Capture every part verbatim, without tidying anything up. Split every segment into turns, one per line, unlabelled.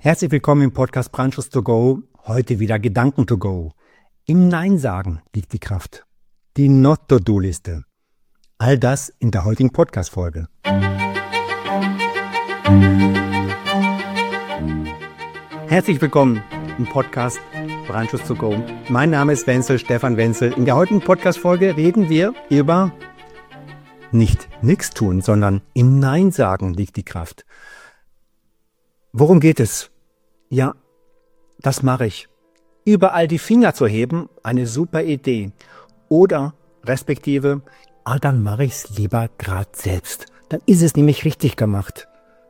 Herzlich willkommen im Podcast Branches to go. Heute wieder Gedanken to go. Im Nein sagen liegt die Kraft. Die Not-to-Do-Liste. All das in der heutigen Podcast-Folge. Herzlich willkommen im Podcast Branches to go. Mein Name ist Wenzel, Stefan Wenzel. In der heutigen Podcast-Folge reden wir über nicht nichts tun, sondern im Nein sagen liegt die Kraft. Worum geht es? Ja, das mache ich. Überall die Finger zu heben, eine super Idee. Oder, respektive, ah, dann mache ich es lieber gerade selbst. Dann ist es nämlich richtig gemacht.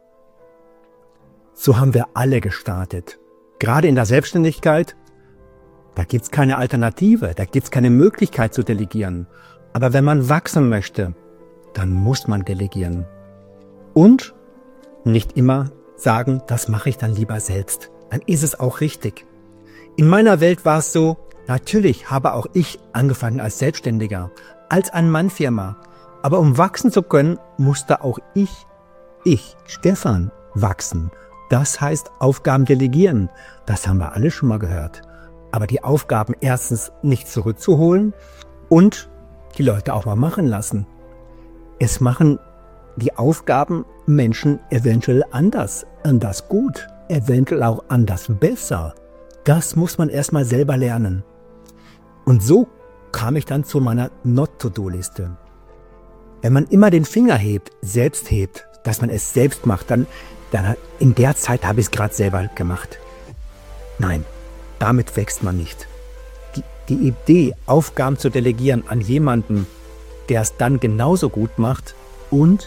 So haben wir alle gestartet. Gerade in der Selbstständigkeit, da gibt es keine Alternative, da gibt es keine Möglichkeit zu delegieren. Aber wenn man wachsen möchte, dann muss man delegieren. Und nicht immer sagen, das mache ich dann lieber selbst. Dann ist es auch richtig. In meiner Welt war es so, natürlich habe auch ich angefangen als Selbstständiger, als Ein-Mann-Firma. Aber um wachsen zu können, musste auch ich, ich, Stefan, wachsen. Das heißt Aufgaben delegieren. Das haben wir alle schon mal gehört. Aber die Aufgaben erstens nicht zurückzuholen und die Leute auch mal machen lassen. Es machen die Aufgaben Menschen eventuell anders, anders gut, eventuell auch anders besser. Das muss man erstmal selber lernen. Und so kam ich dann zu meiner Not-to-Do-Liste. Wenn man immer den Finger hebt, selbst hebt, dass man es selbst macht, dann, dann in der Zeit habe ich es gerade selber gemacht. Nein, damit wächst man nicht. Die, die Idee, Aufgaben zu delegieren an jemanden, der es dann genauso gut macht und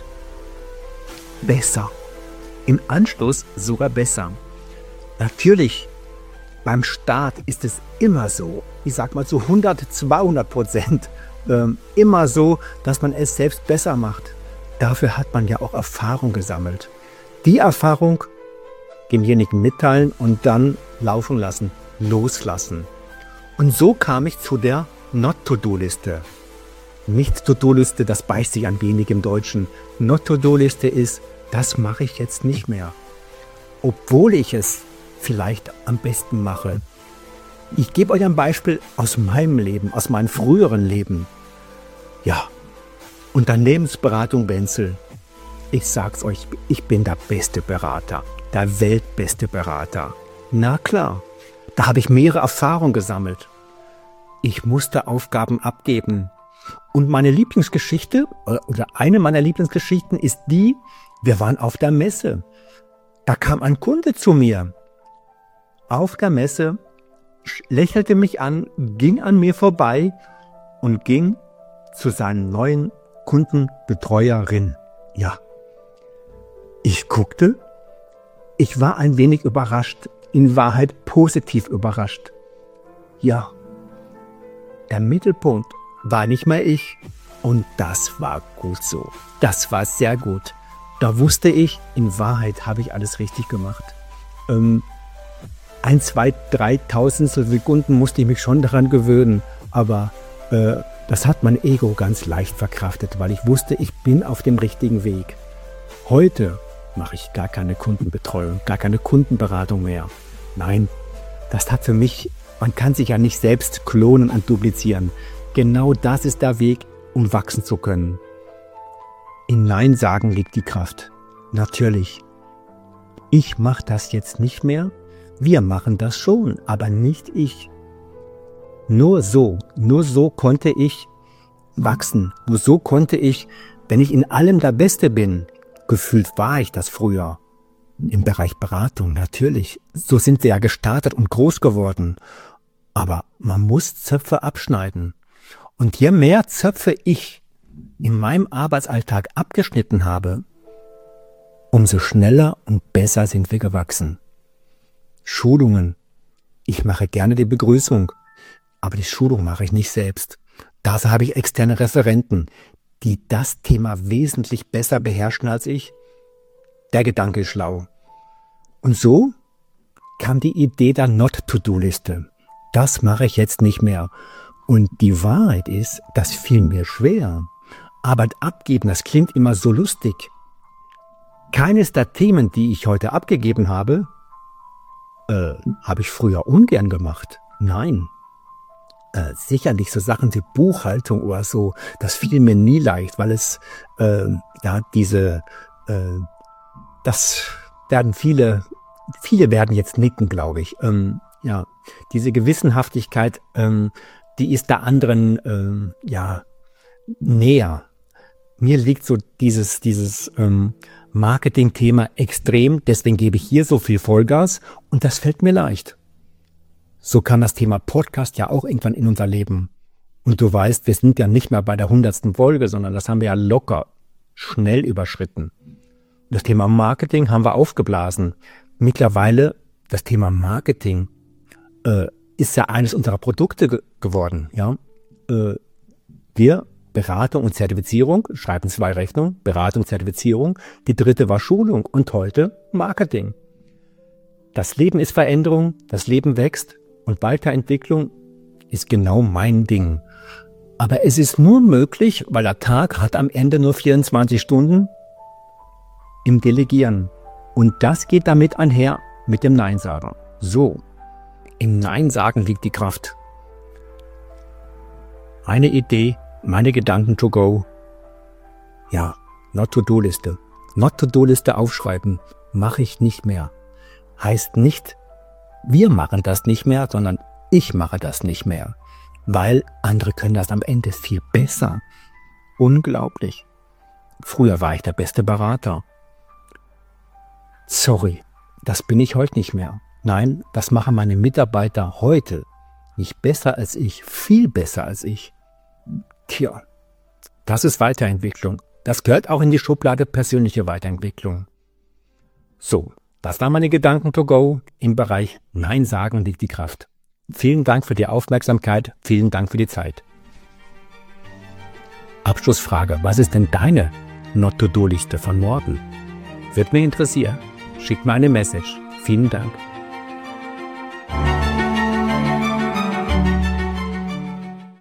besser. Im Anschluss sogar besser. Natürlich, beim Start ist es immer so, ich sag mal zu hundert, zweihundert Prozent, ähm, immer so, dass man es selbst besser macht. Dafür hat man ja auch Erfahrung gesammelt. Die Erfahrung demjenigen mitteilen und dann laufen lassen, loslassen. Und so kam ich zu der Not-to-Do-Liste. Nicht-to-Do-Liste, das beißt sich ein wenig im Deutschen. Not-to-Do-Liste ist, das mache ich jetzt nicht mehr. Obwohl ich es vielleicht am besten mache. Ich gebe euch ein Beispiel aus meinem Leben, aus meinem früheren Leben. Ja, Unternehmensberatung Wenzel. Ich sag's euch, ich bin der beste Berater, der weltbeste Berater. Na klar, da habe ich mehrere Erfahrungen gesammelt. Ich musste Aufgaben abgeben. Und meine Lieblingsgeschichte, oder eine meiner Lieblingsgeschichten ist die, wir waren auf der Messe. Da kam ein Kunde zu mir. Auf der Messe, lächelte mich an, ging an mir vorbei und ging zu seinen neuen Kundenbetreuerin. Ja. Ich guckte, ich war ein wenig überrascht, in Wahrheit positiv überrascht. Ja, der Mittelpunkt war nicht mehr ich und das war gut so. Das war sehr gut. Da wusste ich, in Wahrheit habe ich alles richtig gemacht. Ähm, ein, zwei, dreitausend Sekunden musste ich mich schon daran gewöhnen, aber äh, das hat mein Ego ganz leicht verkraftet, weil ich wusste, ich bin auf dem richtigen Weg. Heute mache ich gar keine Kundenbetreuung, gar keine Kundenberatung mehr. Nein, das hat für mich, man kann sich ja nicht selbst klonen und duplizieren. Genau das ist der Weg, um wachsen zu können. Im Nein sagen liegt die Kraft. Natürlich. Ich mache das jetzt nicht mehr. Wir machen das schon, aber nicht ich. Nur so, nur so konnte ich wachsen. Nur so konnte ich, wenn ich in allem der Beste bin, gefühlt war ich das früher. Im Bereich Beratung, natürlich. So sind wir ja gestartet und groß geworden. Aber man muss Zöpfe abschneiden. Und je mehr Zöpfe ich in meinem Arbeitsalltag abgeschnitten habe, umso schneller und besser sind wir gewachsen. Schulungen. Ich mache gerne die Begrüßung, aber die Schulung mache ich nicht selbst. Dafür habe ich externe Referenten, die das Thema wesentlich besser beherrschen als ich. Der Gedanke ist schlau. Und so kam die Idee der Not-to-Do-Liste. Das mache ich jetzt nicht mehr. Und die Wahrheit ist, das fiel mir schwer. Arbeit abgeben, das klingt immer so lustig. Keines der Themen, die ich heute abgegeben habe, Äh, habe ich früher ungern gemacht. Nein. Äh, sicherlich so Sachen wie Buchhaltung oder so, das fiel mir nie leicht, weil es, äh, ja, diese, äh, das werden viele, viele werden jetzt nicken, glaube ich. Ähm, ja, diese Gewissenhaftigkeit, ähm, die ist der anderen, ähm, ja, näher. Mir liegt so dieses, dieses ähm, Marketing-Thema extrem, deswegen gebe ich hier so viel Vollgas und das fällt mir leicht. So kam das Thema Podcast ja auch irgendwann in unser Leben. Und du weißt, wir sind ja nicht mehr bei der hundertsten Folge, sondern das haben wir ja locker, schnell überschritten. Das Thema Marketing haben wir aufgeblasen. Mittlerweile, das Thema Marketing äh, ist ja eines unserer Produkte ge- geworden. Ja, äh, wir Beratung und Zertifizierung, schreiben zwei Rechnungen, Beratung, Zertifizierung. Die dritte war Schulung und heute Marketing. Das Leben ist Veränderung, das Leben wächst und Weiterentwicklung ist genau mein Ding. Aber es ist nur möglich, weil der Tag hat am Ende nur vierundzwanzig Stunden im Delegieren. Und das geht damit einher mit dem Nein sagen. So, im Nein sagen liegt die Kraft. Eine Idee, meine Gedanken to go. Ja, Not-to-Do-Liste. Not-to-Do-Liste aufschreiben, mache ich nicht mehr. Heißt nicht, wir machen das nicht mehr, sondern ich mache das nicht mehr. Weil andere können das am Ende viel besser. Unglaublich. Früher war ich der beste Berater. Sorry, das bin ich heute nicht mehr. Nein, das machen meine Mitarbeiter heute. Nicht besser als ich, viel besser als ich. Tja, das ist Weiterentwicklung. Das gehört auch in die Schublade persönliche Weiterentwicklung. So, das waren meine Gedanken to go. Im Bereich Nein sagen liegt die Kraft. Vielen Dank für die Aufmerksamkeit, vielen Dank für die Zeit. Abschlussfrage, was ist denn deine Not-to-Do-Liste von morgen? Würde mich interessieren. Schick mir eine Message. Vielen Dank.